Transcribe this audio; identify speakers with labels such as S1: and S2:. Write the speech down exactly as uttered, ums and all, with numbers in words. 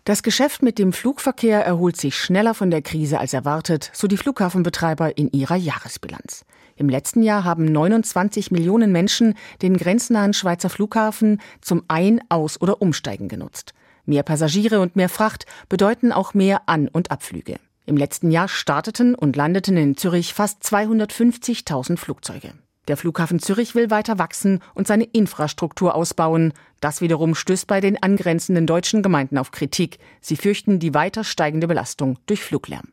S1: Das Geschäft mit dem Flugverkehr erholt sich schneller von der Krise als erwartet, so die Flughafenbetreiber in ihrer Jahresbilanz. Im letzten Jahr haben neunundzwanzig Millionen Menschen den grenznahen Schweizer Flughafen zum Ein-, Aus- oder Umsteigen genutzt. Mehr Passagiere und mehr Fracht bedeuten auch mehr An- und Abflüge. Im letzten Jahr starteten und landeten in Zürich fast zweihundertfünfzigtausend Flugzeuge. Der Flughafen Zürich will weiter wachsen und seine Infrastruktur ausbauen. Das wiederum stößt bei den angrenzenden deutschen Gemeinden auf Kritik. Sie fürchten die weiter steigende Belastung durch Fluglärm.